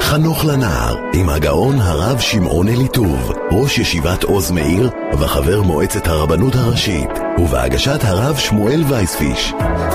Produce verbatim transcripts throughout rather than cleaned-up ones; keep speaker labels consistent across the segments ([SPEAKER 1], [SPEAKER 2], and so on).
[SPEAKER 1] חנוך לנער, עם הגאון הרב שמעון אליטוב, ראש ישיבת עוז מאיר וחבר מועצת הרבנות הראשית, ובהגשת הרב שמואל וייספיש.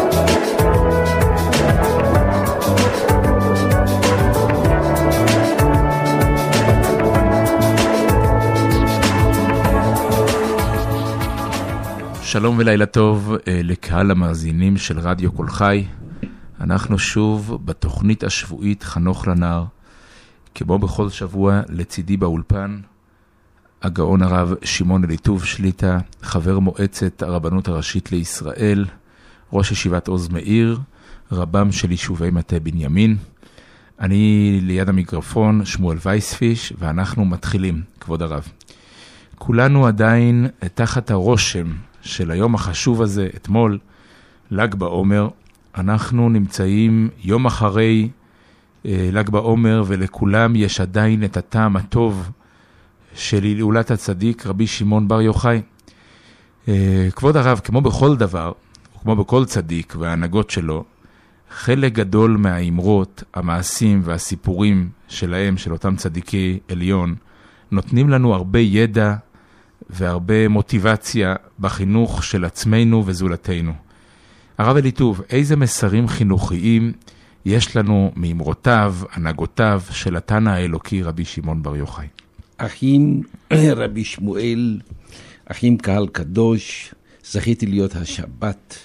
[SPEAKER 2] שלום ולילה טוב לקהל המאזינים של רדיו כל חי. אנחנו שוב בתוכנית השבועית חנוך לנער. כמו בכל שבוע לצידי באולפן, הגאון הרב שמעון אליטוב שליטה, חבר מועצת הרבנות הראשית לישראל, ראש ישיבת עוז מאיר, רבם של יישובי מטה בנימין. אני ליד המיקרופון שמואל וייספיש, ואנחנו מתחילים, כבוד הרב. כולנו עדיין תחת הרושם של היום החשוב הזה, אתמול, ל"ג בעומר. אנחנו נמצאים יום אחרי אה, ל"ג בעומר, ולכולם יש עדיין את הטעם הטוב של הילולת הצדיק רבי שמעון בר יוחאי. אה, כבוד הרב, כמו בכל דבר, כמו בכל צדיק וההנהגות שלו, חלק גדול מהאמרות, המעשים והסיפורים שלהם, של אותם צדיקי עליון, נותנים לנו הרבה ידע והרבה מוטיבציה בחינוך של עצמנו וזולתנו. הרב אליטוב, איזה מסרים חינוכיים יש לנו מאמרותיו, הנהגותיו של התנא האלוקי רבי שמעון בר יוחאי?
[SPEAKER 3] אחים רבי שמואל, אחים קהל קדוש, זכיתי להיות השבת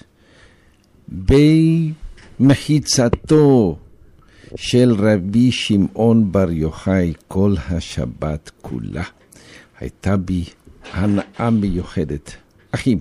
[SPEAKER 3] במחיצתו של רבי שמעון בר יוחאי. כל השבת כולה הייתה בי הנאה מיוחדת. אחים,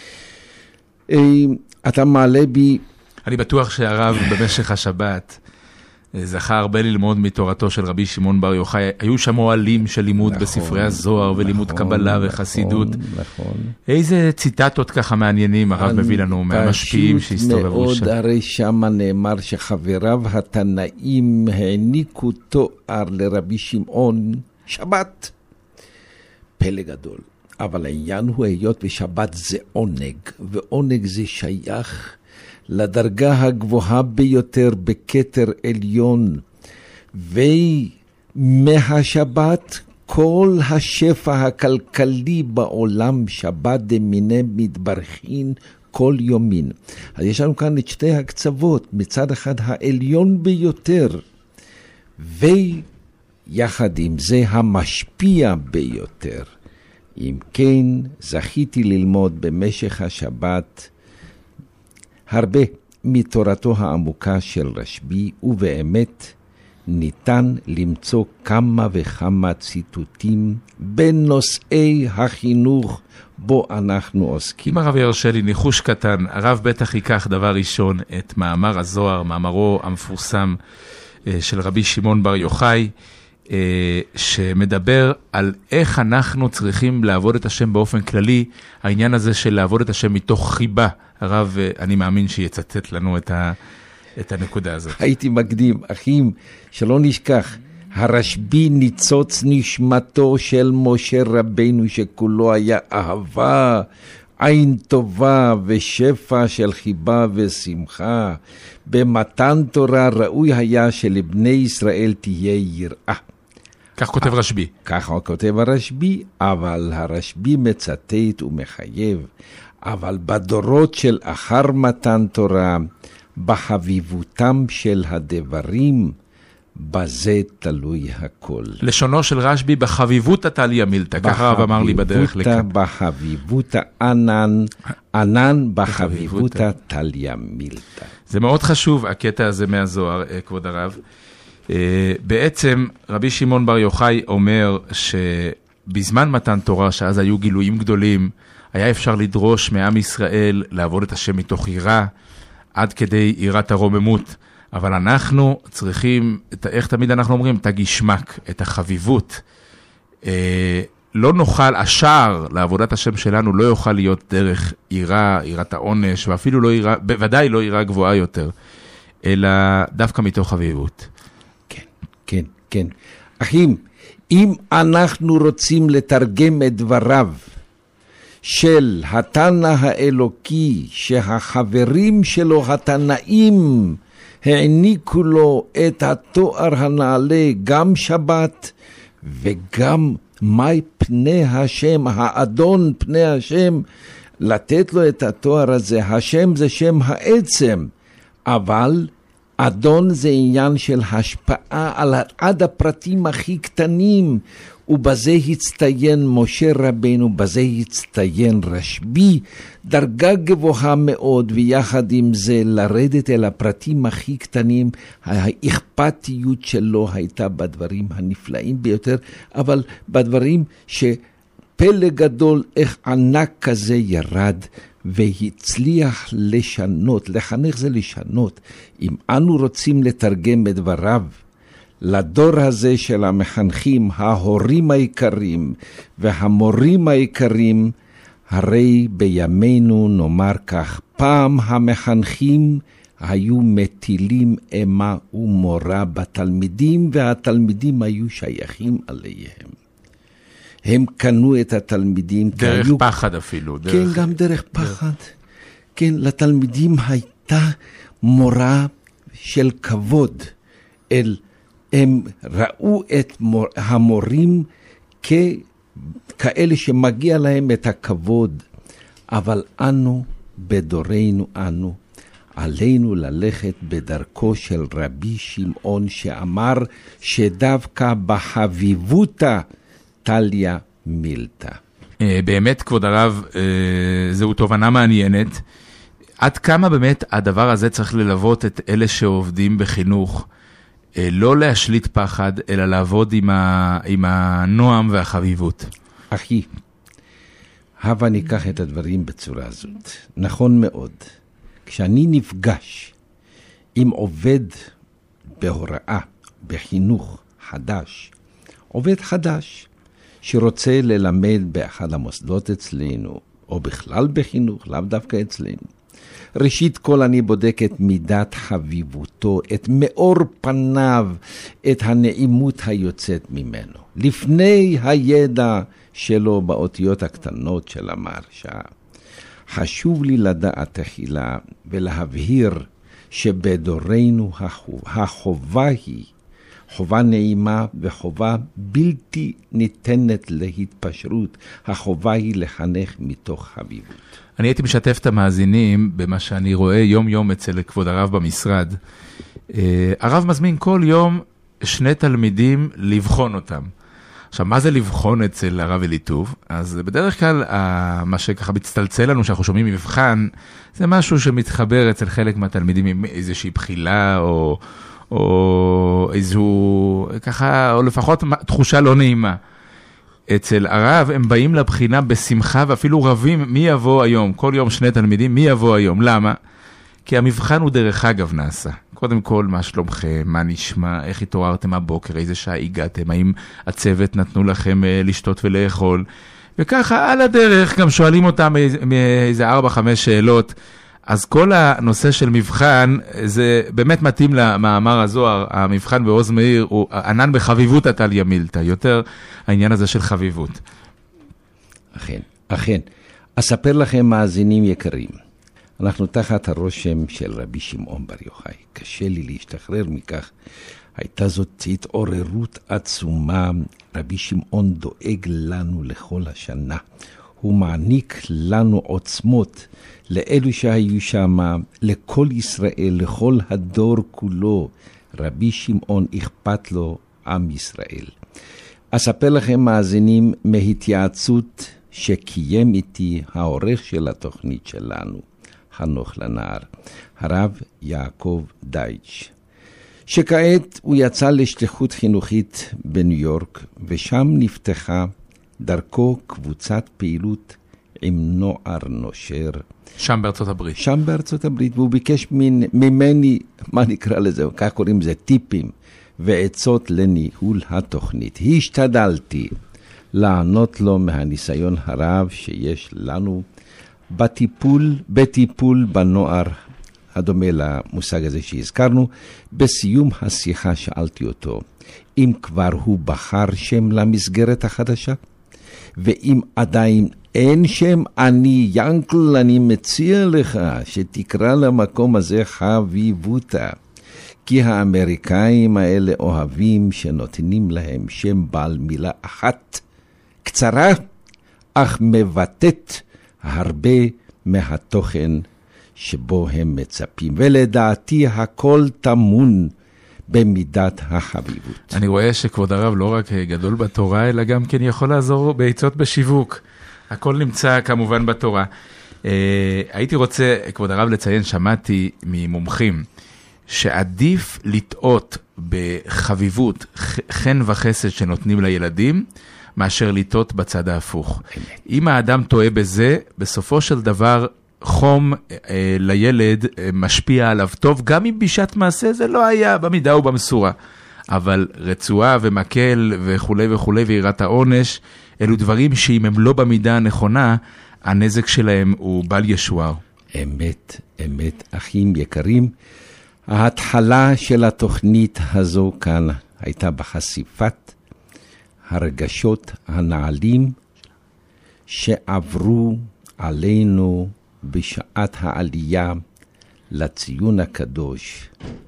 [SPEAKER 3] אתה מעלה בי...
[SPEAKER 2] אני בטוח שהרב במשך השבת זכה הרבה ללמוד מתורתו של רבי שמעון בר יוחאי. היו שם אוהלים של לימוד נכון, בספרי הזוהר ולימוד נכון, קבלה וחסידות. נכון, נכון. איזה ציטטות ככה מעניינים הרב מביא לנו מהמשפיעים שהסתובבו שם.
[SPEAKER 3] מאוד, הרי שם נאמר שחבריו התנאים העניקו תואר לרבי שמעון שבת. פלא גדול. אבל העניין הוא היות בשבת זה עונג, ועונג זה שייך לדרגה הגבוהה ביותר בכתר עליון, ומהשבת כל השפע הכלכלי בעולם, שבת דמיני מתברכין כל יומין. אז יש לנו כאן את שתי הקצוות, מצד אחד העליון ביותר, ויחד עם זה המשפיע ביותר. אם כן, זכיתי ללמוד במשך השבת הרבה מתורתו העמוקה של רשב"י, ובאמת ניתן למצוא כמה וכמה ציטוטים בנושאי החינוך בו אנחנו עוסקים.
[SPEAKER 2] אם הרב ירשה לי ניחוש קטן, הרב בטח ייקח דבר ראשון את מאמר הזוהר, מאמרו המפורסם של רבי שמעון בר יוחאי, שמדבר על איך אנחנו צריכים לעבוד את השם באופן כללי, העניין הזה של לעבוד את השם מתוך חיבה. הרב, אני מאמין שיצטט לנו את, ה, את הנקודה הזאת.
[SPEAKER 3] הייתי מקדים, אחים, שלא נשכח, הרשב"י ניצוץ נשמתו של משה רבינו, שכולו היה אהבה, עין טובה ושפע של חיבה ושמחה. במתן תורה ראוי היה שלבני ישראל תהיה יראה.
[SPEAKER 2] כך כותב רשב"י.
[SPEAKER 3] כך כותב הרשב"י, אבל הרשב"י מצטט ומחייב. אבל בדורות של אחר מתן תורה, בחביבותם של הדברים, בזה תלוי הכל.
[SPEAKER 2] לשונו של רשב"י, בחביבות תליא מילתא, ככה הרב אמר לי בדרך לכאן.
[SPEAKER 3] בחביבות ענן, ענן בחביבות תליא מילתא.
[SPEAKER 2] זה מאוד חשוב, הקטע הזה מהזוהר, כבוד הרב. בעצם רבי שמעון בר יוחאי אומר שבזמן מתן תורה, שאז היו גילויים גדולים, היה אפשר לדרוש מעם ישראל לעבוד את השם מתוך יראה, עד כדי יראת הרוממות. אבל אנחנו צריכים, איך תמיד אנחנו אומרים, את הגשמק, את החביבות. לא נוכל, השער לעבודת השם שלנו לא יוכל להיות דרך יראה, יראת העונש, ואפילו לא יראה, בוודאי לא יראה גבוהה יותר, אלא דווקא מתוך חביבות.
[SPEAKER 3] כן, כן, כן. אחים, אם אנחנו רוצים לתרגם את דבריו של התנא האלוקי, שהחברים שלו התנאים העניקו לו את התואר הנעלה, גם שבת וגם מי פני השם, האדון פני השם, לתת לו את התואר הזה. השם זה שם העצם, אבל אדון זה עניין של השפעה על עד הפרטים הכי קטנים, ובזה הצטיין משה רבנו, בזה הצטיין רשב"י, דרגה גבוהה מאוד, ויחד עם זה לרדת אל הפרטים הכי קטנים. האכפתיות שלו הייתה בדברים הנפלאים ביותר, אבל בדברים שפלא גדול איך ענק כזה ירד והצליח לשנות. לחנך זה לשנות. אם אנו רוצים לתרגם את דבריו לדור הזה של המחנכים, ההורים העיקרים והמורים העיקרים, הרי בימינו נאמר כך, פעם המחנכים היו מטילים אימה ומורה בתלמידים, והתלמידים היו שייכים עליהם. הם קנו את התלמידים.
[SPEAKER 2] דרך
[SPEAKER 3] היו...
[SPEAKER 2] פחד אפילו. דרך...
[SPEAKER 3] כן, גם דרך פחד. דרך... כן, לתלמידים הייתה מורה של כבוד. אל... הם ראו את מור... המורים ככאלה שמגיע להם את הכבוד. אבל אנו, בדורנו אנו, עלינו ללכת בדרכו של רבי שמעון, שאמר שדווקא בחביבותה טליה מילתא.
[SPEAKER 2] באמת, כבוד הרב, זהו תובנה מעניינת. עד כמה באמת הדבר הזה צריך ללוות את אלה שעובדים בחינוך, לא להשליט פחד, אלא לעבוד עם, ה... עם הנועם והחביבות?
[SPEAKER 3] אחי, הבה ניקח את הדברים בצורה הזאת. נכון מאוד. כשאני נפגש עם עובד בהוראה, בחינוך חדש, עובד חדש שרוצה ללמד באחד המוסדות אצלנו, או בכלל בחינוך, לאו דווקא אצלנו, ראשית כל אני בודק את מידת חביבותו, את מאור פניו, את הנעימות היוצאת ממנו. לפני הידע שלו באותיות הקטנות של המרשה, חשוב לי לדעת תחילה ולהבהיר שבדורנו החובה היא חובה נעימה וחובה בלתי ניתנת להתפשרות. החובה היא לחנך מתוך חביבות.
[SPEAKER 2] אני הייתי משתף את המאזינים במה שאני רואה יום יום אצל כבוד הרב במשרד. הרב מזמין כל יום שני תלמידים לבחון אותם. עכשיו, מה זה לבחון אצל הרב אליטוב? אז בדרך כלל, מה שככה מצטלצל לנו, שאנחנו שומעים מבחן, זה משהו שמתחבר אצל חלק מהתלמידים עם איזושהי בחילה, או, או איזו, ככה, או לפחות תחושה לא נעימה. אצל הרב הם באים לבחינה בשמחה, ואפילו רבים מי יבוא היום, כל יום שני תלמידים, מי יבוא היום. למה? כי המבחן הוא דרך אגב נעשה. קודם כל, מה שלומכם, מה נשמע, איך התעוררתם הבוקר, איזה שעה הגעתם, האם הצוות נתנו לכם לשתות ולאכול, וככה על הדרך גם שואלים אותם מאיזה ארבע, חמש שאלות. אז כל הנושא של מבחן, זה באמת מתאים למאמר הזוהר, המבחן בעוז מאיר הוא ענן בחביבות טליה מילתא, יותר העניין הזה של חביבות.
[SPEAKER 3] אכן, אכן. אספר לכם מאזינים יקרים, אנחנו תחת הרושם של רבי שמעון בר יוחאי. קשה לי להשתחרר מכך. הייתה זאת התעוררות עצומה. רבי שמעון דואג לנו לכל השנה. הוא מעניק לנו עוצמות, לאלו שהיו שם, לכל ישראל, לכל הדור כולו. רבי שמעון אכפת לו עם ישראל. אספר לכם מאזינים מהתייעצות שקיים איתי העורך של התוכנית שלנו, חנוך לנער, הרב יעקב דייטש, שכעת הוא יצא לשליחות חינוכית בניו יורק, ושם נפתחה דרכו קבוצת פעילות עם נוער נושר.
[SPEAKER 2] שם בארצות הברית.
[SPEAKER 3] שם בארצות הברית, והוא ביקש ממני, מה נקרא לזה, כך קוראים לזה, טיפים ועצות לניהול התוכנית. השתדלתי לענות לו מהניסיון הרב שיש לנו בטיפול, בטיפול בנוער, הדומה למושג הזה שהזכרנו. בסיום השיחה שאלתי אותו, אם כבר הוא בחר שם למסגרת החדשה, ואם עדיין אין שם, אני ינקל, אני מציע לך שתקרא למקום הזה חביבותא. כי האמריקאים האלה אוהבים שנותנים להם שם בעל מילה אחת, קצרה, אך מבטאת הרבה מהתוכן שבו הם מצפים. ולדעתי הכל תמון במידת החביבות.
[SPEAKER 2] אני רואה שכבוד הרב לא רק גדול בתורה, אלא גם כן יכול לעזור בעצות בשיווק. הכל נמצא כמובן בתורה. הייתי רוצה, כבוד הרב, לציין, שמעתי ממומחים, שעדיף לטעות בחביבות, חן וחסד שנותנים לילדים, מאשר לטעות בצד ההפוך. אם האדם טועה בזה, בסופו של דבר חום אה, לילד אה, משפיע עליו טוב, גם אם בשעת מעשה זה לא היה במידה ובמשורה. אבל רצועה ומקל וכו' וכו' ויראת העונש, אלו דברים שאם הם לא במידה הנכונה, הנזק שלהם הוא בל ישוער.
[SPEAKER 3] אמת, אמת, אחים יקרים. ההתחלה של התוכנית הזו כאן הייתה בחשיפת הרגשות הנעלים שעברו עלינו בשעת העלייה לציון הקדוש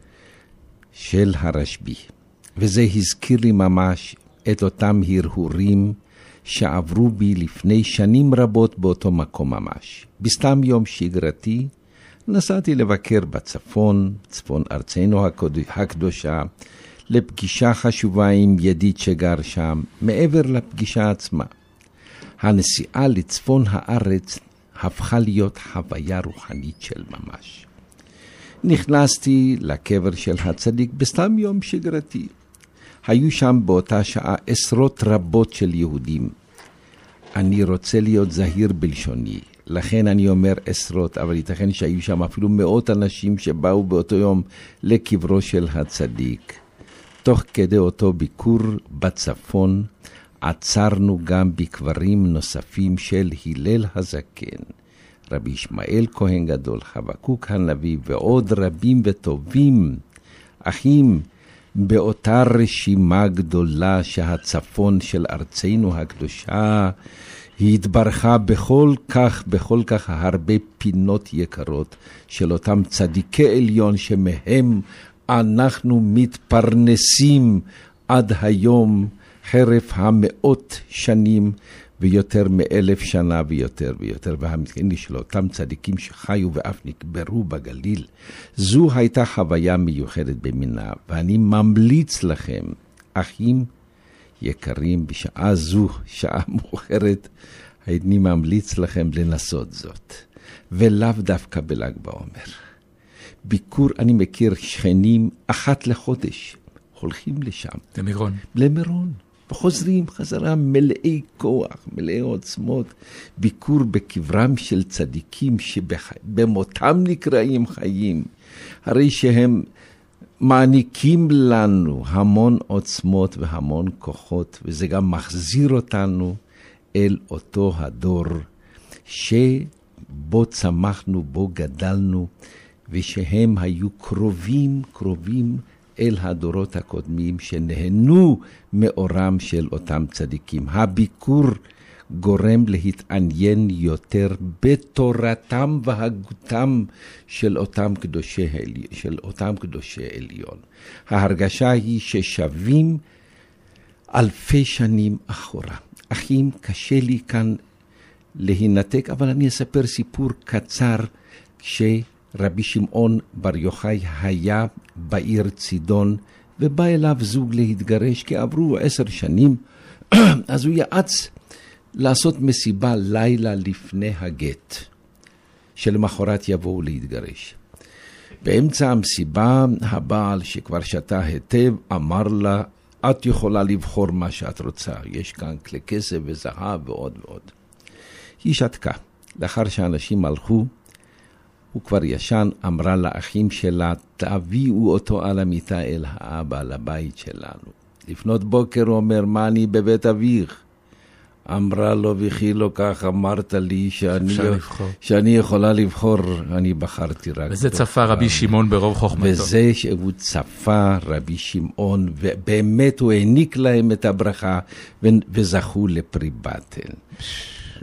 [SPEAKER 3] של הרשב"י. וזה הזכיר לי ממש את אותם הרהורים שעברו בי לפני שנים רבות באותו מקום ממש. בסתם יום שגרתי נסעתי לבקר בצפון, צפון ארצנו הקדושה, לפגישה חשובה עם ידיד שגר שם, מעבר לפגישה עצמה. הנסיעה לצפון הארץ הפכה להיות חוויה רוחנית של ממש. נכנסתי לקבר של הצדיק בסתם יום שגרתי. היו שם באותה שעה עשרות רבות של יהודים. אני רוצה להיות זהיר בלשוני, לכן אני אומר עשרות, אבל ייתכן שהיו שם אפילו מאות אנשים שבאו באותו יום לקברו של הצדיק. תוך כדי אותו ביקור בצפון, עצרנו גם בקברים נוספים של הלל הזקן, רבי ישמעאל כהן גדול, חבקוק הנביא ועוד רבים וטובים. אחים, באותה רשימה גדולה שהצפון של ארצנו הקדושה היא התברכה בכל כך, בכל כך הרבה פינות יקרות של אותם צדיקי עליון שמהם אנחנו מתפרנסים עד היום, חרף המאות שנים ויותר מאלף שנה ויותר ויותר, והמתקנים של אותם צדיקים שחיו ואף נקברו בגליל. זו הייתה חוויה מיוחדת במינה, ואני ממליץ לכם, אחים יקרים, בשעה זו, שעה מאוחרת, אני ממליץ לכם לנסות זאת, ולאו דווקא בל"ג בעומר. ביקור, אני מכיר שכנים אחת לחודש, הולכים לשם.
[SPEAKER 2] למירון.
[SPEAKER 3] למירון. וחוזרים חזרה מלאי כוח, מלאי עוצמות. ביקור בקברם של צדיקים שבמותם נקראים חיים. הרי שהם מעניקים לנו המון עוצמות והמון כוחות, וזה גם מחזיר אותנו אל אותו הדור שבו צמחנו, בו גדלנו, ושהם היו קרובים, קרובים אל הדורות הקודמים שנהנו מאורם של אותם צדיקים. הביקור גורם להתעניין יותר בתורתם והגותם של אותם קדושי עליון, של אותם קדושי עליון. ההרגשה היא ששווים אלפי שנים אחורה. אחים, קשה לי כאן להינתק, אבל אני אספר סיפור קצר. כשרבי שמעון בר יוחאי היה בעיר צידון, ובא אליו זוג להתגרש, כי עברו עשר שנים, אז הוא יעץ לעשות מסיבה לילה לפני הגט, שלמחרת יבואו להתגרש. באמצע המסיבה, הבעל שכבר שתה היטב, אמר לה, את יכולה לבחור מה שאת רוצה, יש כאן כלי כסף וזהב ועוד ועוד. היא שתקה. לאחר שאנשים הלכו, הוא כבר ישן, אמרה לאחים שלה, תביאו אותו על המיטה אל האבא, לבית שלנו. לפנות בוקר הוא אומר, מה אני בבית אביך? אמרה לו, וכי לא כך אמרת לי שאני, שאני יכולה לבחור, אני בחרתי רק.
[SPEAKER 2] וזה צפה רבי שמעון ברוב חוכמתו.
[SPEAKER 3] וזה שהוא צפה רבי שמעון, ובאמת הוא העניק להם את הברכה, וזכו לפרי בטן.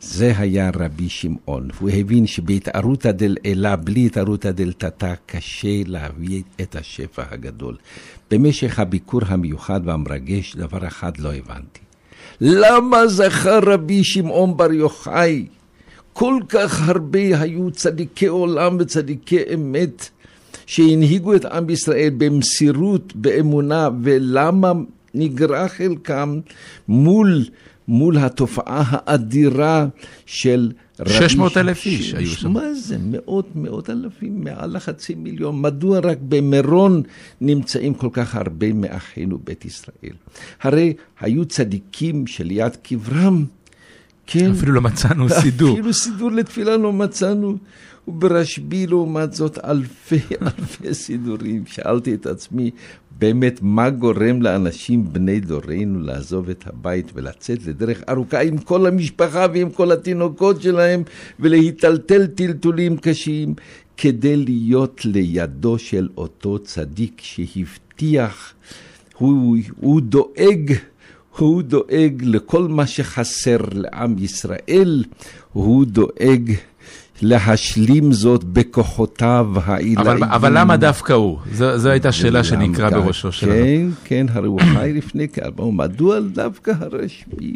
[SPEAKER 3] זה היה רבי שמעון. הוא הבין שבהתערותא דל אלה, בלי התערותא דל תתא, קשה להביא את השפע הגדול. במשך הביקור המיוחד והמרגש, דבר אחד לא הבנתי. למה זכה רבי שמעון בר יוחאי? כל כך הרבה היו צדיקי עולם וצדיקי אמת, שהנהיגו את עם ישראל במסירות, באמונה, ולמה נגרע חלקם מול, מול התופעה האדירה של רבי...
[SPEAKER 2] שש מאות אלף איש היו שם.
[SPEAKER 3] מה זה? מאות, מאות אלפים, מעל לחצי מיליון. מדוע רק במירון נמצאים כל כך הרבה מאחינו בית ישראל? הרי היו צדיקים שליד קברם, כן.
[SPEAKER 2] אפילו לא מצאנו סידור.
[SPEAKER 3] אפילו סידור לתפילה לא מצאנו. וברשב"י לעומת זאת אלפי אלפי סידורים. שאלתי את עצמי, באמת מה גורם לאנשים בני דורנו לעזוב את הבית ולצאת לדרך ארוכה עם כל המשפחה ועם כל התינוקות שלהם, ולהיטלטל טלטולים קשים, כדי להיות לידו של אותו צדיק שהבטיח, הוא, הוא דואג, הוא דואג לכל מה שחסר לעם ישראל, הוא דואג להשלים זאת בכוחותיו העילאיים.
[SPEAKER 2] אבל, אבל למה דווקא הוא? זו, זו הייתה שאלה שנקרא בראשו שלנו.
[SPEAKER 3] כן, כן, הרי הוא חי לפני כארבע, מדוע דווקא הרשב"י?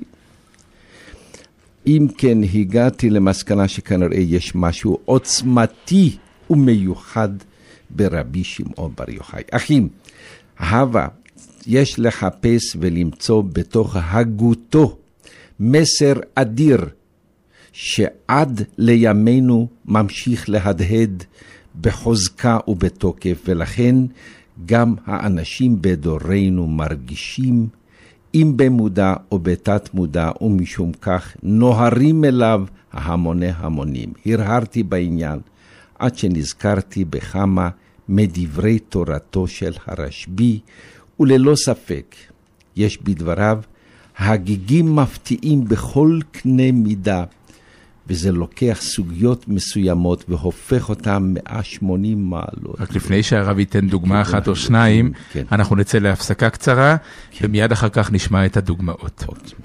[SPEAKER 3] אם כן, הגעתי למסקנה שכנראה יש משהו עוצמתי ומיוחד ברבי שמעון בר יוחאי. אחים, הווה, יש לחפש ולמצוא בתוך הגותו מסר אדיר, שעד לימינו ממשיך להדהד בחוזקה ובתוקף, ולכן גם האנשים בדורנו מרגישים, אם במודע או בתת מודע, ומשום כך נוהרים אליו המוני המונים. הרהרתי בעניין עד שנזכרתי בכמה מדברי תורתו של הרשב"י, וללא ספק יש בדבריו הגיגים מפתיעים בכל קנה מידה, וזה לוקח סוגיות מסוימות והופך אותם מאה ושמונים מעלות.
[SPEAKER 2] רק לפני שהרב ייתן דוגמה אחת או שניים,
[SPEAKER 3] כן.
[SPEAKER 2] אנחנו נצא להפסקה קצרה, כן. ומיד אחר כך נשמע את הדוגמאות.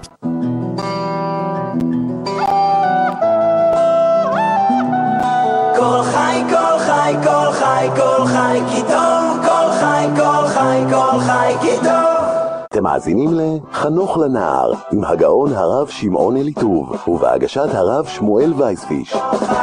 [SPEAKER 4] כל חי, כל חי, כל חי, כל חי, כי טוב, כל חי, כל חי, כל חי, כי טוב.
[SPEAKER 1] אתם מאזינים לחנוך לנער עם הגאון הרב שמעון אליטוב ובהגשת הרב שמואל וייספיש.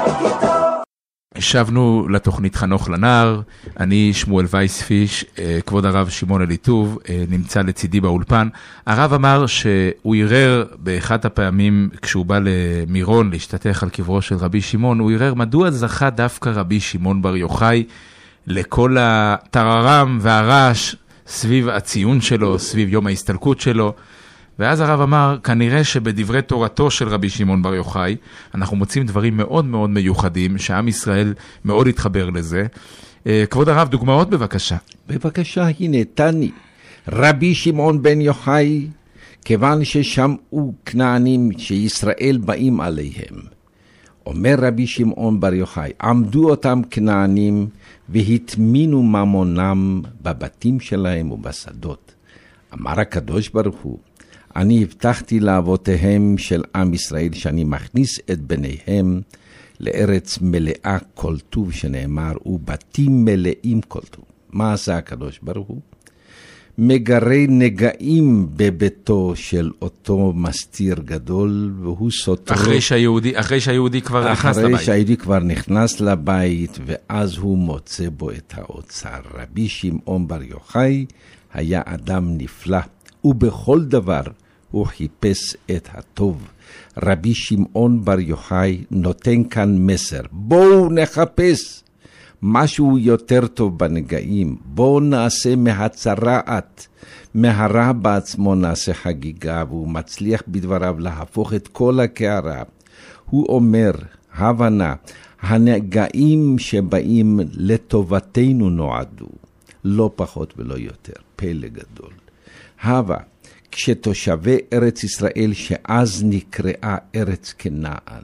[SPEAKER 2] שבנו לתוכנית חנוך לנער, אני שמואל וייספיש, כבוד הרב שמעון אליטוב נמצא לצידי באולפן. הרב אמר שהוא ערער באחת הפעמים כשהוא בא למירון להשתתף על קברו של רבי שמעון, הוא ערער מדוע זכה דווקא רבי שמעון בר יוחאי לכל הטררם והרעש סביב הציון שלו, סביב יום ההסתלקות שלו. ואז הרב אמר, כנראה שבדברי תורתו של רבי שמעון בר יוחאי, אנחנו מוצאים דברים מאוד מאוד מיוחדים, שעם ישראל מאוד התחבר לזה. כבוד הרב, דוגמאות בבקשה.
[SPEAKER 3] בבקשה, הנה, תני. רבי שמעון בן יוחאי, כיוון ששמעו כנענים שישראל באים עליהם. אומר רבי שמעון בר יוחאי, עמדו אותם כנענים והתמינו ממונם בבתים שלהם ובשדות. אמר הקדוש ברוך הוא, אני הבטחתי לאבותיהם של עם ישראל שאני מכניס את בניהם לארץ מלאה כל טוב, שנאמר, ובתים מלאים כל טוב. מה עשה הקדוש ברוך הוא? מגרי נגעים בביתו של אותו מסתיר גדול, והוא סותר.
[SPEAKER 2] אחרי שהיהודי, אחרי שהיהודי כבר נכנס לבית.
[SPEAKER 3] אחרי שהיהודי כבר נכנס לבית, ואז הוא מוצא בו את האוצר. רבי שמעון בר יוחאי היה אדם נפלא, ובכל דבר הוא חיפש את הטוב. רבי שמעון בר יוחאי נותן כאן מסר. בואו נחפש משהו יותר טוב בנגעים. בואו נעשה מהצרעת, מהרע בעצמו נעשה חגיגה, והוא מצליח בדבריו להפוך את כל הקערה. הוא אומר, הבנה, הנגעים שבאים לטובתנו נועדו, לא פחות ולא יותר. פלא גדול. הווה, כשתושבי ארץ ישראל שאז נקראה ארץ כנען,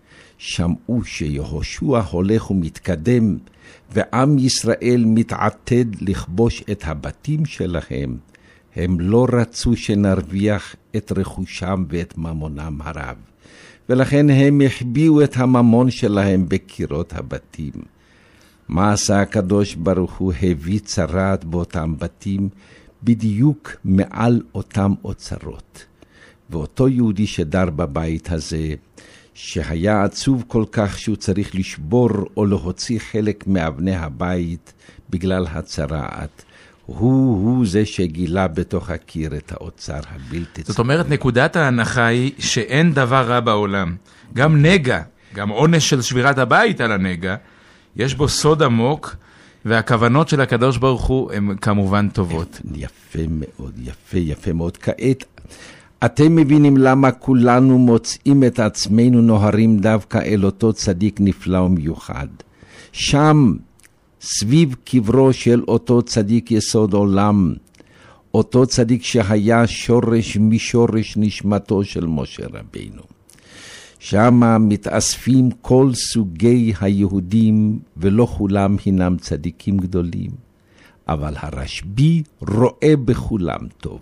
[SPEAKER 3] שמעו שיהושע הולך ומתקדם, ועם ישראל מתעתד לכבוש את הבתים שלהם, הם לא רצו שנרוויח את רכושם ואת ממונם הרב, ולכן הם החביאו את הממון שלהם בקירות הבתים. מה עשה הקדוש ברוך הוא? הביא צרעת באותם בתים, בדיוק מעל אותם אוצרות. ואותו יהודי שדר בבית הזה, שהיה עצוב כל כך שהוא צריך לשבור או להוציא חלק מאבני הבית בגלל הצרעת, הוא הוא זה שגילה בתוך הקיר את האוצר הבלתי צפוי.
[SPEAKER 2] זאת אומרת, נקודת ההנחה היא שאין דבר רע בעולם. גם נגע, גם עונש של שבירת הבית על הנגע, יש בו סוד עמוק, והכוונות של הקדוש ברוך הוא הן כמובן טובות.
[SPEAKER 3] יפה מאוד, יפה, יפה מאוד. כעת, אתם מבינים למה כולנו מוצאים את עצמנו נוהרים דווקא אל אותו צדיק נפלא ומיוחד. שם, סביב קברו של אותו צדיק יסוד עולם, אותו צדיק שהיה שורש משורש נשמתו של משה רבינו. שם מתאספים כל סוגי היהודים, ולא כולם הינם צדיקים גדולים, אבל הרשב"י רואה בכולם טוב.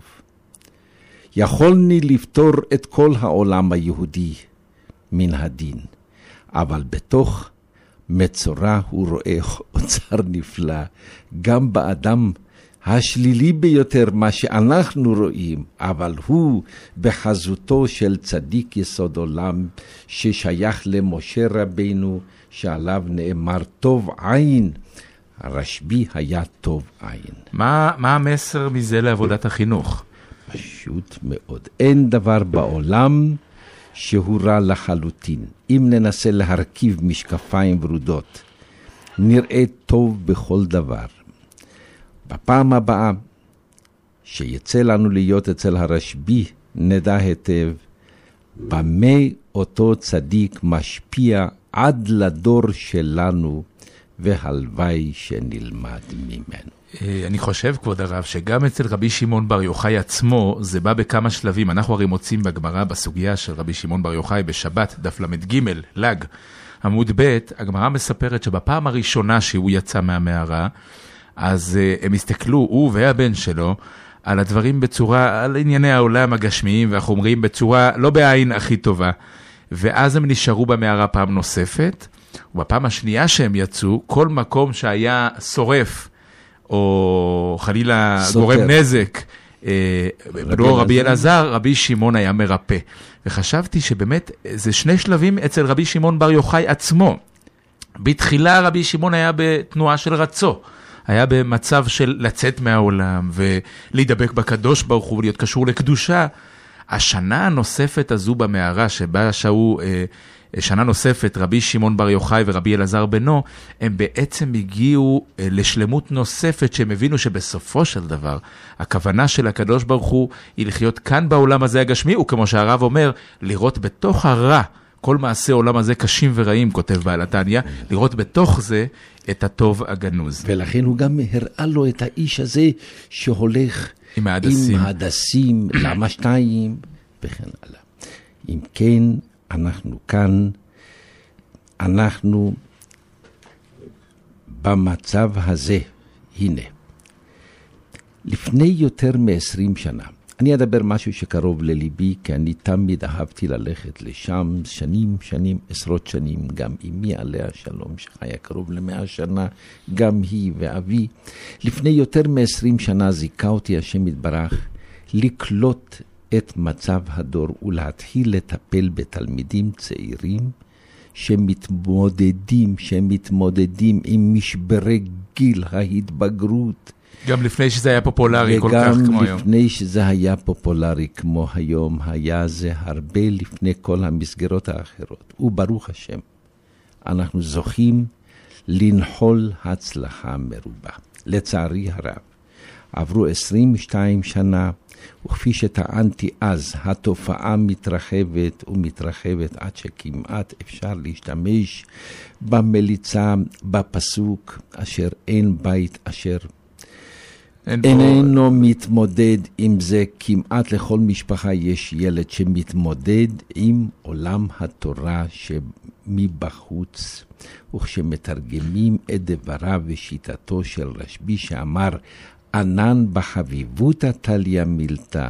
[SPEAKER 3] יכולני לפתור את כל העולם היהודי מן הדין, אבל בתוך מצורע הוא רואה אוצר נפלא, גם באדם השלילי ביותר מה שאנחנו רואים, אבל הוא בחזותו של צדיק יסוד עולם ששייך למשה רבינו, שעליו נאמר טוב עין. הרשב"י היה טוב עין.
[SPEAKER 2] מה, מה המסר מזה לעבודת החינוך?
[SPEAKER 3] פשוט מאוד. אין דבר בעולם שהוא רע לחלוטין. אם ננסה להרכיב משקפיים ורודות, נראה טוב בכל דבר. בפעם הבאה שיצא לנו להיות אצל הרשב"י, נדע היטב במה אותו צדיק משפיע עד לדור שלנו, והלוואי שנלמד ממנו.
[SPEAKER 2] אני חושב, כבוד הרב, שגם אצל רבי שמעון בר יוחאי עצמו, זה בא בכמה שלבים. אנחנו הרי מוצאים בגמרא בסוגיה של רבי שמעון בר יוחאי בשבת, דף למד ג' לג, עמוד ב', הגמרא מספרת שבפעם הראשונה שהוא יצא מהמערה, אז הם הסתכלו, הוא והבן שלו, על הדברים בצורה, על ענייני העולם הגשמיים והחומריים, בצורה לא בעין הכי טובה. ואז הם נשארו במערה פעם נוספת, ובפעם השנייה שהם יצאו, כל מקום שהיה שורף, או חלילה סותר. גורם נזק, בנו רבי אלעזר, רבי שמעון היה מרפא. וחשבתי שבאמת זה שני שלבים אצל רבי שמעון בר יוחאי עצמו. בתחילה רבי שמעון היה בתנועה של רצו, היה במצב של לצאת מהעולם ולהידבק בקדוש ברוך הוא ולהיות קשור לקדושה. השנה הנוספת הזו במערה שבה שהו שנה נוספת רבי שמעון בר יוחאי ורבי אלעזר בנו, הם בעצם הגיעו לשלמות נוספת שהם הבינו שבסופו של דבר הכוונה של הקדוש ברוך הוא היא לחיות כאן בעולם הזה הגשמי, וכמו שהרב אומר, לראות בתוך הרע כל מעשה עולם הזה קשים ורעים, כותב בעל התניא, לראות בתוך זה את הטוב הגנוז.
[SPEAKER 3] ולכן הוא גם הראה לו את האיש הזה שהולך
[SPEAKER 2] עם ההדסים,
[SPEAKER 3] עם ההדסים למה שתיים וכן הלאה. אם כן, אנחנו כאן, אנחנו במצב הזה, הנה, לפני יותר מ-עשרים שנה, אני אדבר משהו שקרוב לליבי, כי אני תמיד אהבתי ללכת לשם, שנים, שנים, עשרות שנים, גם אמי עליה שלום, שחיה קרוב למאה שנה, גם היא ואבי. לפני יותר מ-עשרים שנה זיכה אותי השם יתברך, לקלוט את מצב הדור ולהתחיל לטפל בתלמידים צעירים שמתמודדים, שמתמודדים עם משברי גיל ההתבגרות.
[SPEAKER 2] גם לפני שזה היה פופולרי כל כך כמו היום.
[SPEAKER 3] וגם לפני שזה היה פופולרי כמו היום, היה זה הרבה לפני כל המסגרות האחרות. וברוך השם, אנחנו זוכים לנחול הצלחה מרובה. לצערי הרב, עברו עשרים ושתיים שנה, וכפי שטענתי אז, התופעה מתרחבת ומתרחבת עד שכמעט אפשר להשתמש במליצה, בפסוק, אשר אין בית אשר איננו מתמודד עם זה. כמעט לכל משפחה יש ילד שמתמודד עם עולם התורה שמבחוץ. וכשמתרגמים את דבריו ושיטתו של רשב"י שאמר, ענן בחביבותא תליא מילתא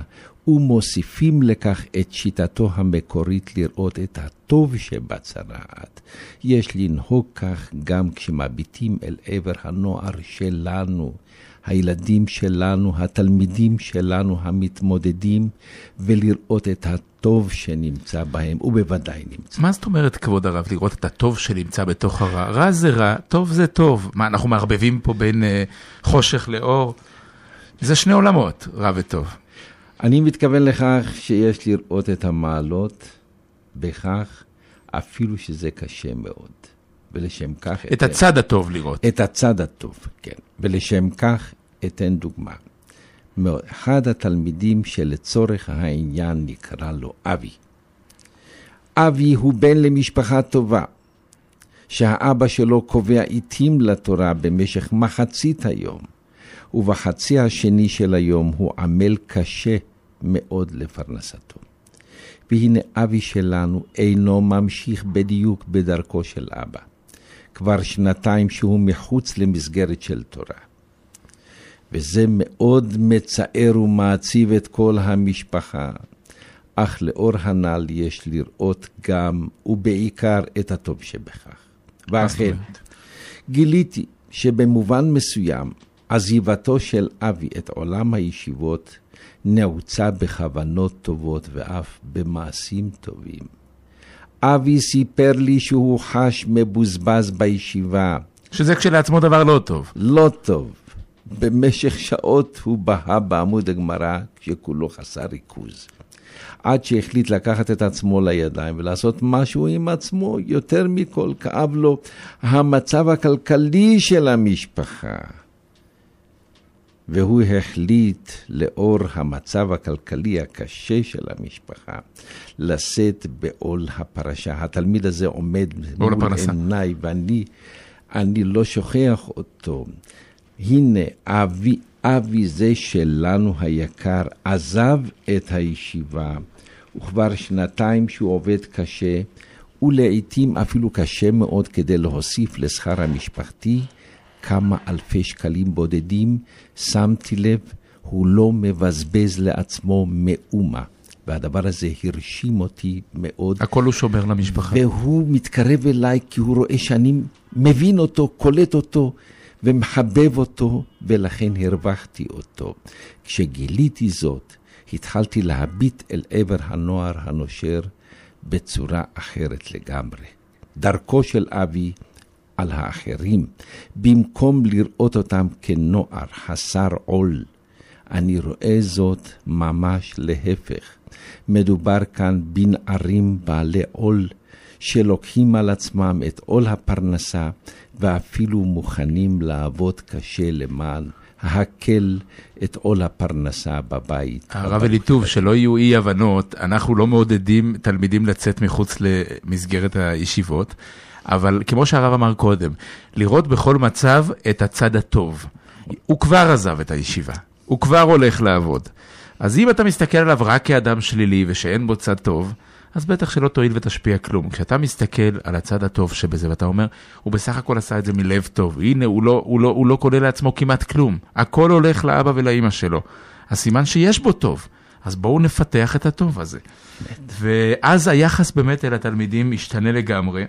[SPEAKER 3] ומוסיפים לכך את שיטתו המקורית לראות את הטוב שבצרעת. יש לנהוג כך גם כשמביטים אל עבר הנוער שלנו, הילדים שלנו, התלמידים שלנו המתמודדים, ולראות את הטוב שנמצא בהם, ובוודאי נמצא.
[SPEAKER 2] מה זאת אומרת, כבוד הרב, לראות את הטוב שנמצא בתוך הרע? רע זה רע, טוב זה טוב. מה, אנחנו מערבבים פה בין uh, חושך לאור? זה שני עולמות, רע וטוב.
[SPEAKER 3] אני מתכוון לכך שיש לראות את המעלות בכך, אפילו שזה קשה מאוד. ולשם כך...
[SPEAKER 2] את הצד הטוב לראות.
[SPEAKER 3] את הצד הטוב, כן. ולשם כך אתן דוגמה. אחד התלמידים שלצורך העניין נקרא לו אבי. אבי הוא בן למשפחה טובה, שהאבא שלו קובע עיתים לתורה במשך מחצית היום, ובחצי השני של היום הוא עמל קשה מאוד לפרנסתו. והנה אבי שלנו אינו ממשיך בדיוק בדרכו של אבא. כבר שנתיים שהוא מחוץ למסגרת של תורה. וזה מאוד מצער ומעציב את כל המשפחה. אך לאור הנ"ל יש לראות גם ובעיקר את הטוב שבכך. ואכן, גיליתי שבמובן מסוים עזיבתו של אבי את עולם הישיבות נעוצה בכוונות טובות ואף במעשים טובים. אבי סיפר לי שהוא חש מבוזבז בישיבה.
[SPEAKER 2] שזה כשלעצמו דבר לא טוב.
[SPEAKER 3] לא טוב. במשך שעות הוא בהה בעמוד הגמרא כשכולו חסר ריכוז. עד שהחליט לקחת את עצמו לידיים ולעשות משהו עם עצמו. יותר מכל כאב לו המצב הכלכלי של המשפחה. והוא החליט לאור המצב הכלכלי הקשה של המשפחה לשאת בעול הפרשה. התלמיד הזה עומד מול עיניי ואני אני לא שוכח אותו. הנה אבי, אבי זה שלנו היקר עזב את הישיבה, וכבר שנתיים שהוא עובד קשה, ולעיתים אפילו קשה מאוד כדי להוסיף לשכר המשפחתי, כמה אלפי שקלים בודדים. שמתי לב, הוא לא מבזבז לעצמו מאומה, והדבר הזה הרשים אותי מאוד.
[SPEAKER 2] הכל הוא שומר למשפחה.
[SPEAKER 3] והוא מתקרב אליי כי הוא רואה שאני מבין אותו, קולט אותו, ומחבב אותו, ולכן הרווחתי אותו. כשגיליתי זאת, התחלתי להביט אל עבר הנוער הנושר בצורה אחרת לגמרי. דרכו של אבי על האחרים, במקום לראות אותם כנוער חסר עול, אני רואה זאת ממש להפך. מדובר כאן בנערים בעלי עול, שלוקחים על עצמם את עול הפרנסה, ואפילו מוכנים לעבוד קשה למען הקל את עול הפרנסה בבית.
[SPEAKER 2] הרב אליטוב, שלא יהיו אי הבנות, אנחנו לא מעודדים תלמידים לצאת מחוץ למסגרת הישיבות, אבל כמו שהרב אמר קודם, לראות בכל מצב את הצד הטוב. הוא כבר עזב את הישיבה, הוא כבר הולך לעבוד. אז אם אתה מסתכל עליו רק כאדם שלילי ושאין בו צד טוב, אז בטח שלא תועיל ותשפיע כלום. כשאתה מסתכל על הצד הטוב שבזה, ואתה אומר, הוא בסך הכל עשה את זה מלב טוב. הנה, הוא לא, הוא לא, הוא לא כולל לעצמו כמעט כלום. הכל הולך לאבא ולאמא שלו. הסימן שיש בו טוב. אז בואו נפתח את הטוב הזה. ואז היחס באמת אל התלמידים ישתנה לגמרי.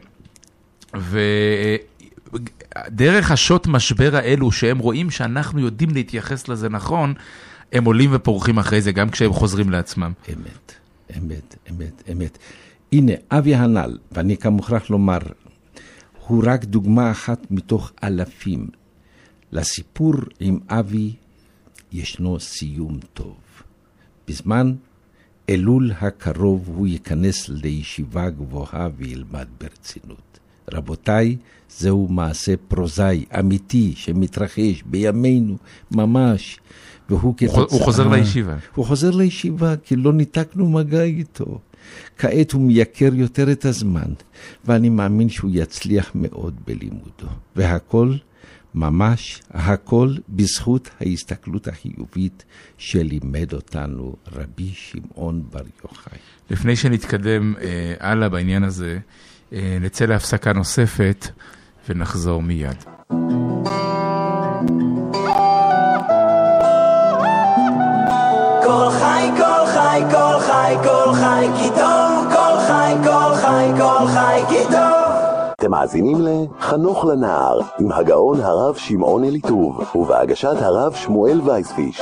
[SPEAKER 2] ודרך השוט משבר האלו, שהם רואים שאנחנו יודעים להתייחס לזה נכון, הם עולים ופורחים אחרי זה, גם כשהם חוזרים לעצמם.
[SPEAKER 3] אמת. אמת, אמת, אמת. הנה, אבי הנ"ל, ואני כמוכרח לומר, הוא רק דוגמה אחת מתוך אלפים. לסיפור עם אבי ישנו סיום טוב. בזמן אלול הקרוב הוא ייכנס לישיבה גבוהה וילמד ברצינות. רבותיי, זהו מעשה פרוזאי, אמיתי, שמתרחש בימינו ממש. והוא כתוצאה,
[SPEAKER 2] הוא חוזר לישיבה.
[SPEAKER 3] הוא חוזר לישיבה, כי לא ניתקנו מגע איתו. כעת הוא מייקר יותר את הזמן, ואני מאמין שהוא יצליח מאוד בלימודו. והכל, ממש הכל, בזכות ההסתכלות החיובית שלימד אותנו רבי שמעון בר יוחאי.
[SPEAKER 2] לפני שנתקדם אה, הלאה בעניין הזה, אה, נצא להפסקה נוספת ונחזור מיד.
[SPEAKER 4] כל חי, כל חי חי, כל חי, כי טוב, כל חי, כל חי, כל חי, כי טוב.
[SPEAKER 1] אתם מאזינים לחנוך לנער עם הגאון הרב שמעון אליטוב ובהגשת הרב שמואל וייספיש.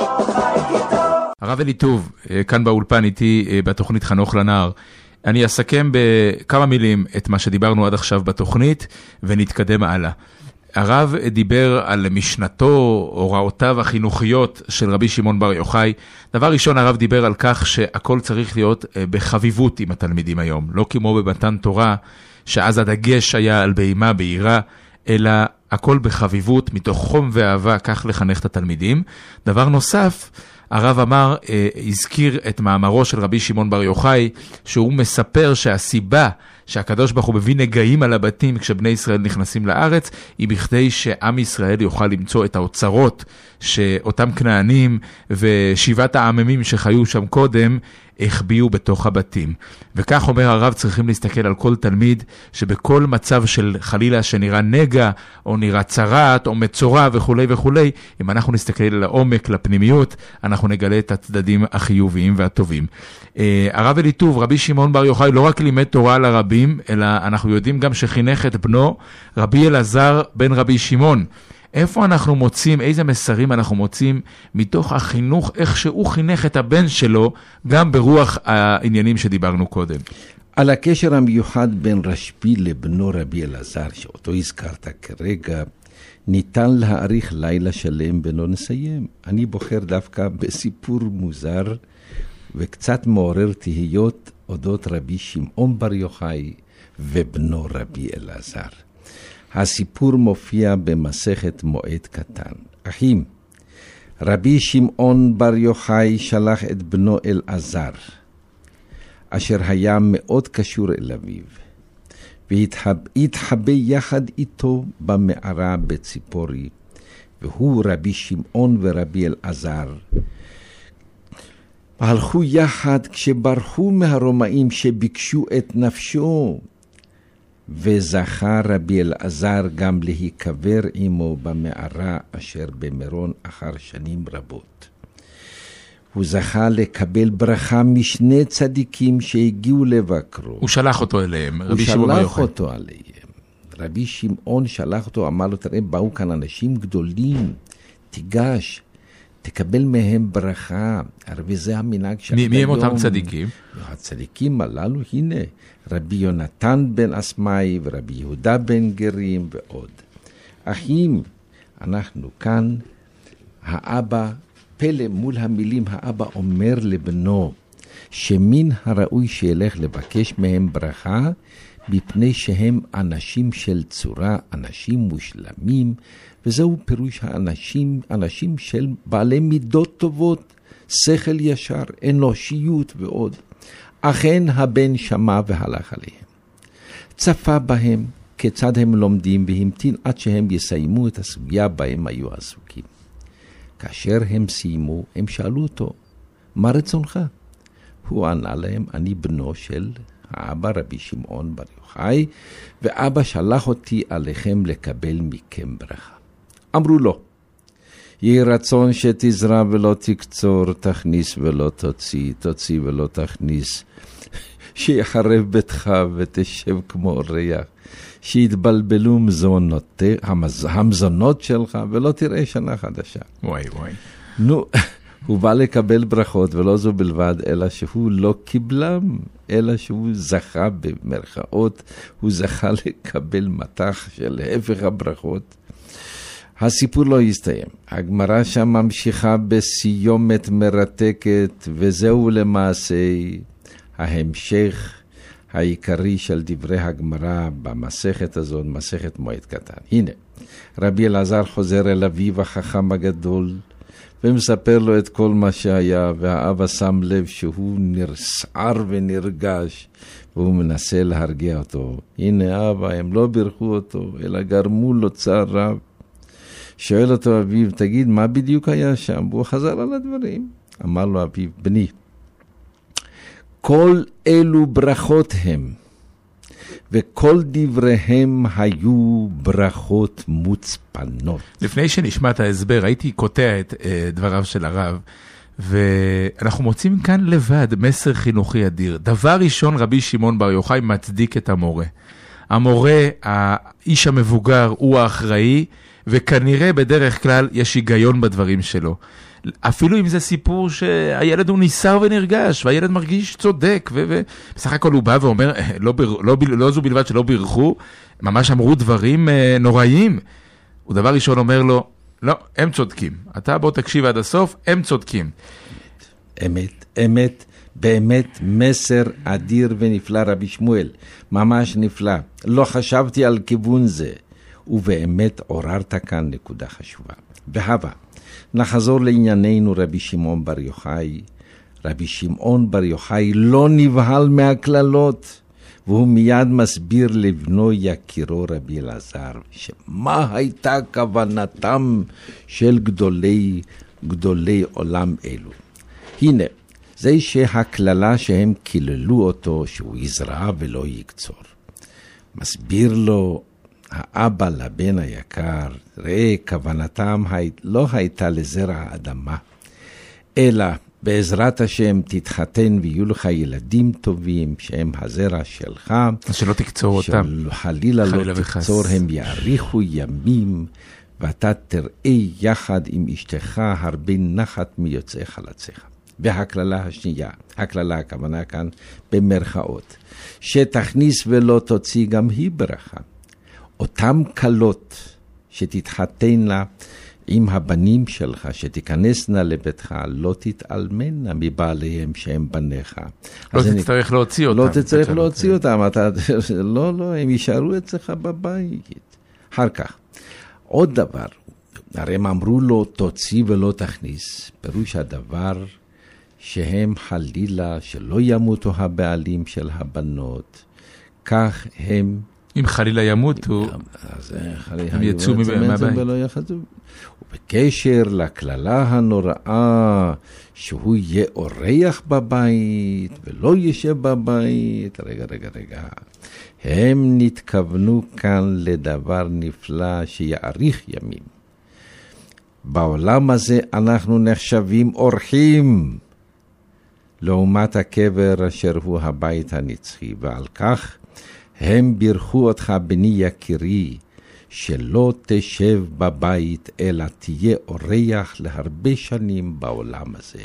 [SPEAKER 2] הרב אליטוב, כאן באולפן איתי בתוכנית חנוך לנער. אני אסכם בכמה מילים את מה שדיברנו עד עכשיו בתוכנית ונתקדם הלאה. הרב דיבר על משנתו, הוראותיו החינוכיות של רבי שמעון בר יוחאי. דבר ראשון, הרב דיבר על כך שהכל צריך להיות בחביבות עם התלמידים היום, לא כמו במתן תורה, שאז הדגש היה על בהימה בהירה, אלא הכל בחביבות, מתוך חום ואהבה, כך לחנך את התלמידים. דבר נוסף, הרב אמר, הזכיר את מאמרו של רבי שמעון בר יוחאי, שהוא מספר שהסיבה שהקדוש ברוך הוא מביא נגעים על הבתים כשבני ישראל נכנסים לארץ, היא בכדי שעם ישראל יוכל למצוא את האוצרות שאותם כנענים ושבעת העממים שחיו שם קודם החביאו בתוך הבתים. וכך אומר הרב, צריכים להסתכל על כל תלמיד שבכל מצב של חלילה שנראה נגע או נראה צרת או מצורע וכו' וכו', אם אנחנו נסתכל על העומק, לפנימיות, אנחנו נגלה את הצדדים החיוביים והטובים. הרב אליטוב, רבי שמעון בר יוחאי לא רק לימד תורה לרבים, אלא אנחנו יודעים גם שחינך את בנו רבי אלעזר בן רבי שמעון. איפה אנחנו מוצאים, איזה מסרים אנחנו מוצאים מתוך החינוך, איך שהוא חינך את הבן שלו, גם ברוח העניינים שדיברנו קודם?
[SPEAKER 3] על הקשר המיוחד בין רשב"י לבנו רבי אלעזר, שאותו הזכרת כרגע, ניתן להאריך לילה שלם ולא נסיים. אני בוחר דווקא בסיפור מוזר וקצת מעורר תהיות אודות רבי שמעון בר יוחאי ובנו רבי אלעזר. הסיפור מופיע במסכת מועד קטן. אחים, רבי שמעון בר יוחאי שלח את בנו אלעזר, אשר היה מאוד קשור אל אביו, והתחבא יחד איתו במערה בציפורי, והוא רבי שמעון ורבי אלעזר. הלכו יחד כשברחו מהרומאים שביקשו את נפשו, וזכה רבי אלעזר גם להיקבר עמו במערה אשר במירון אחר שנים רבות. הוא זכה לקבל ברכה משני צדיקים שהגיעו לבקרו.
[SPEAKER 2] הוא שלח אותו אליהם, רבי שמעון
[SPEAKER 3] הוא
[SPEAKER 2] בר
[SPEAKER 3] שלח
[SPEAKER 2] יוחאי.
[SPEAKER 3] אותו עליהם. רבי שמעון שלח אותו, אמר לו, תראה, באו כאן אנשים גדולים, תיגש, תקבל מהם ברכה. הרי זה המנהג שעד היום.
[SPEAKER 2] מי הם אותם צדיקים?
[SPEAKER 3] הצדיקים הללו, הנה, רבי יונתן בן אסמאי ורבי יהודה בן גרים ועוד. אחים, אנחנו כאן, האבא, פלא מול המילים, האבא אומר לבנו, שמין הראוי שילך לבקש מהם ברכה, מפני שהם אנשים של צורה, אנשים מושלמים, וזהו פירוש האנשים, אנשים של בעלי מידות טובות, שכל ישר, אנושיות ועוד. אכן הבן שמע והלך עליהם. צפה בהם כיצד הם לומדים והמתין עד שהם יסיימו את הסוגיה בהם היו עסוקים. כאשר הם סיימו, הם שאלו אותו, מה רצונך? הוא ענה להם, אני בנו של האבא רבי שמעון בר יוחאי, ואבא שלח אותי עליכם לקבל מכם ברכה. אמרו לו, יהי רצון שתזרע ולא תקצור, תכניס ולא תוציא, תוציא ולא תכניס, שיחרב ביתך ותשב כמו אורח, שיתבלבלו מזונות, המזונות שלך ולא תראה שנה חדשה.
[SPEAKER 2] וואי וואי.
[SPEAKER 3] נו, הוא בא לקבל ברכות ולא זו בלבד, אלא שהוא לא קיבלם, אלא שהוא זכה במרכאות, הוא זכה לקבל מתח של הפך הברכות. הסיפור לא יסתיים. הגמרא שם ממשיכה בסיומת מרתקת, וזהו למעשה ההמשך העיקרי של דברי הגמרא במסכת הזאת, מסכת מועד קטן. הנה, רבי אלעזר חוזר אל אביו החכם הגדול, ומספר לו את כל מה שהיה, והאבא שם לב שהוא נסער ונרגש, והוא מנסה להרגיע אותו. הנה אבא, הם לא בירכו אותו, אלא גרמו לו צער רב. שואל אותו אביו, תגיד, מה בדיוק היה שם? והוא חזר על הדברים. אמר לו אביו, בני, כל אלו ברכות הם, וכל דבריהם היו ברכות מוצפנות.
[SPEAKER 2] לפני שנשמע את ההסבר, הייתי קוטע את uh, דבריו של הרב, ואנחנו מוצאים כאן לבד מסר חינוכי אדיר. דבר ראשון, רבי שמעון בר יוחאי מצדיק את המורה. המורה, האיש המבוגר, הוא האחראי, וכנראה בדרך כלל יש היגיון בדברים שלו. אפילו אם זה סיפור שהילד הוא ניסר ונרגש, והילד מרגיש צודק, ובסך הכל הוא בא ואומר, לא, לא, לא זו בלבד שלא בירכו, ממש אמרו דברים נוראים. הוא דבר ראשון אומר לו, לא, הם צודקים. אתה בוא תקשיב עד הסוף, הם צודקים.
[SPEAKER 3] אמת, אמת, באמת מסר אדיר ונפלא רבי שמואל. ממש נפלא. לא חשבתי על כיוון זה. ובאמת עוררת כאן נקודה חשובה. והבה, נחזור לענייננו רבי שמעון בר יוחאי. רבי שמעון בר יוחאי לא נבהל מהכללות, והוא מיד מסביר לבנו יקירו רבי אלעזר, שמה הייתה כוונתם של גדולי, גדולי עולם אלו. הנה, זה שהכללה שהם כללו אותו, שהוא יזרע ולא יקצור. מסביר לו האבא לבן היקר, ראה, כוונתם לא הייתה לזרע האדמה, אלא בעזרת השם תתחתן ויהיו לך ילדים טובים, שהם הזרע שלך.
[SPEAKER 2] שלא תקצור אותם.
[SPEAKER 3] שחלילה לא תקצור, הם יאריכו ימים, ואתה תראה יחד עם אשתך הרבה נחת מיוצאי חלציך. והכללה השנייה, הכללה הכוונה כאן במרכאות, שתכניס ולא תוציא גם היא ברכה. אותם כלות שתתחתנה עם הבנים שלך, שתיכנסנה לביתך, לא תתעלמנה מבעליהם שהם בניך.
[SPEAKER 2] לא תצטרך אני... להוציא אותם.
[SPEAKER 3] לא תצטרך להוציא אותם. אתה... לא, לא, הם יישארו אצלך בבית. אחר כך, עוד דבר, הרי הם אמרו לו, תוציא ולא תכניס. פירוש הדבר שהם חלילה, שלא ימותו הבעלים של הבנות, כך הם
[SPEAKER 2] אם חלילה ימותו, הם יצאו מהבית.
[SPEAKER 3] ובקשר לכללה הנוראה, שהוא יהיה אורח בבית, ולא ישב בבית, רגע, רגע, רגע. הם נתכוונו כאן לדבר נפלא שיאריך ימים. בעולם הזה אנחנו נחשבים אורחים, לעומת הקבר אשר הוא הבית הנצחי, ועל כך הם בירכו אותך בני יקירי, שלא תשב בבית, אלא תהיה אורח להרבה שנים בעולם הזה.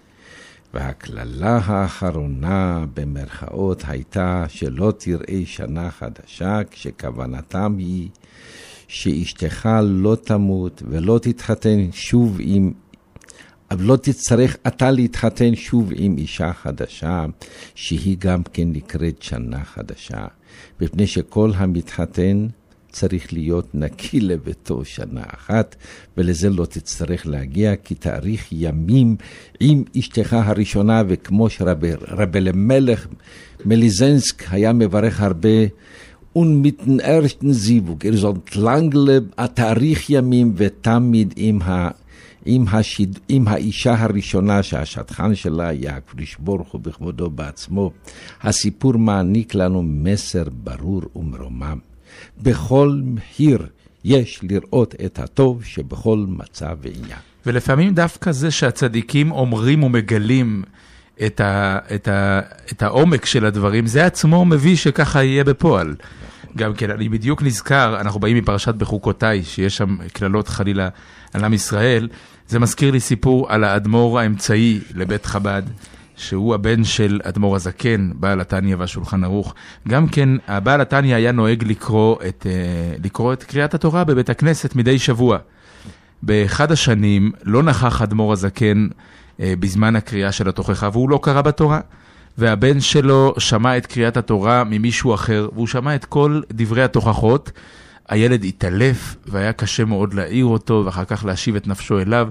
[SPEAKER 3] והכללה האחרונה במרכאות הייתה שלא תראה שנה חדשה, כשכוונתם היא שאשתך לא תמות ולא תתחתן שוב עם, אבל לא תצטרך אתה להתחתן שוב עם אישה חדשה, שהיא גם כן נקראת שנה חדשה. בפני שכל המתחתן צריך להיות נקי לביתו שנה אחת, ולזה לא תצטרך להגיע, כי תאריך ימים עם אשתך הראשונה, וכמו שרב אלימלך מליזנסק היה מברך הרבה, und mit dem ersten Zivug, er sollt lang leben, התאריך ימים, ותמיד עם ה... עם, השיד... עם האישה הראשונה שהשטחן שלה היה הקדוש ברוך הוא בכבודו בעצמו. הסיפור מעניק לנו מסר ברור ומרומם. בכל מחיר יש לראות את הטוב שבכל מצב ועניין.
[SPEAKER 2] ולפעמים דווקא זה שהצדיקים אומרים ומגלים את, ה... את, ה... את העומק של הדברים, זה עצמו מביא שככה יהיה בפועל. גם כן, אני בדיוק נזכר, אנחנו באים מפרשת בחוקותיי, שיש שם כללות חלילה על עם ישראל, זה מזכיר לי סיפור על האדמו"ר האמצעי לבית חב"ד, שהוא הבן של אדמו"ר הזקן, בעל התניא והשולחן ערוך. גם כן, הבעל התניא היה נוהג לקרוא את, לקרוא את קריאת התורה בבית הכנסת מדי שבוע. באחד השנים לא נכח אדמו"ר הזקן בזמן הקריאה של התוכחה, והוא לא קרא בתורה. והבן שלו שמע את קריאת התורה ממישהו אחר, והוא שמע את כל דברי התוכחות. הילד התעלף, והיה קשה מאוד להעיר אותו, ואחר כך להשיב את נפשו אליו,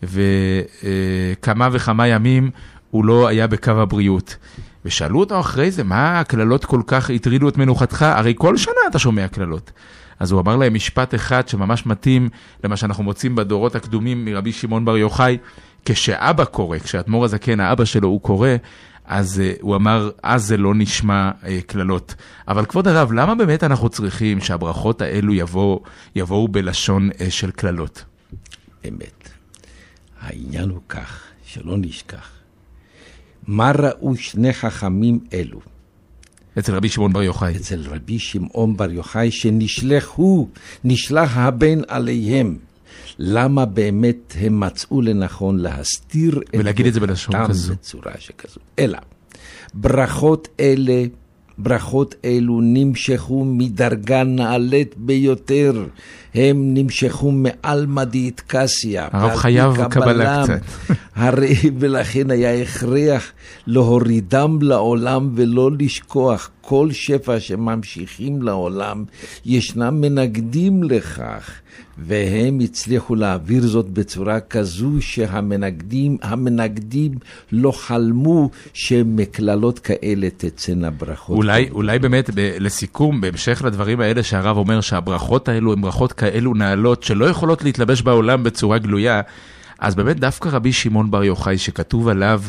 [SPEAKER 2] וכמה וכמה ימים הוא לא היה בקו הבריאות. ושאלו אותו אחרי זה, מה הכללות כל כך הטרידו את מנוחתך? הרי כל שנה אתה שומע כללות. אז הוא אמר להם משפט אחד שממש מתאים למה שאנחנו מוצאים בדורות הקדומים מרבי שמעון בר יוחאי, כשאבא קורא, כשאדמו"ר הזקן, האבא שלו הוא קורא, אז uh, הוא אמר, אז זה לא נשמע uh, כללות. אבל כבוד הרב, למה באמת אנחנו צריכים שהברכות האלו יבואו, יבואו בלשון uh, של כללות?
[SPEAKER 3] אמת. העניין הוא כך, שלא נשכח. מה ראו שני חכמים אלו?
[SPEAKER 2] אצל רבי שמעון בר יוחאי.
[SPEAKER 3] אצל רבי שמעון בר יוחאי, שנשלחו, נשלח הבן עליהם. למה באמת הם מצאו לנכון להסתיר
[SPEAKER 2] ולהגיד את זה בלשון כזו.
[SPEAKER 3] בצורה שכזו. אלא, ברכות אלה, ברכות אלו נמשכו מדרגה נעלית ביותר. הם נמשכו מעל מדית קסיה.
[SPEAKER 2] הרב חייב קבלה קצת.
[SPEAKER 3] הרי ולכן היה הכרח להורידם לעולם ולא לשכוח. כל שפע שממשיכים לעולם ישנם מנגדים לכך. והם הצליחו להעביר זאת בצורה כזו שהמנגדים המנגדים לא חלמו שמכללות כאלה תצאנה ברכות.
[SPEAKER 2] אולי, אולי באמת ב- לסיכום, בהמשך לדברים האלה שהרב אומר שהברכות האלו הן ברכות כאלו נעלות שלא יכולות להתלבש בעולם בצורה גלויה, אז באמת דווקא רבי שמעון בר יוחאי שכתוב עליו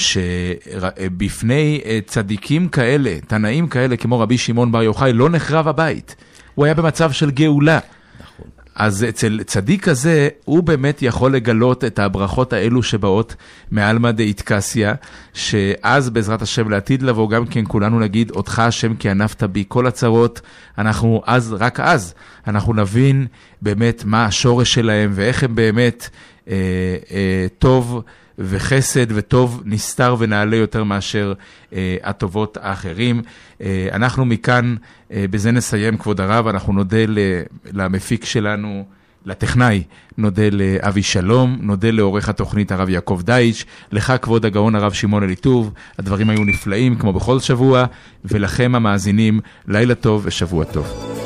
[SPEAKER 2] שבפני צדיקים כאלה, תנאים כאלה כמו רבי שמעון בר יוחאי לא נחרב הבית. הוא היה במצב של גאולה. אז אצל צדיק הזה, הוא באמת יכול לגלות את הברכות האלו שבאות מעלמא דאיטקסיה, שאז בעזרת השם לעתיד לבוא, גם כן כולנו נגיד, אותך השם כי ענפת בי כל הצרות, אנחנו אז, רק אז, אנחנו נבין באמת מה השורש שלהם, ואיך הם באמת אה, אה, טוב וחסד וטוב נסתר ונעלה יותר מאשר אה, הטובות האחרים. אה, אנחנו מכאן, אה, בזה נסיים כבוד הרב, אנחנו נודה למפיק שלנו, לטכנאי, נודה לאבי שלום, נודה לעורך התוכנית הרב יעקב דייץ', לך כבוד הגאון הרב שמעון אליטוב, הדברים היו נפלאים כמו בכל שבוע, ולכם המאזינים, לילה טוב ושבוע טוב.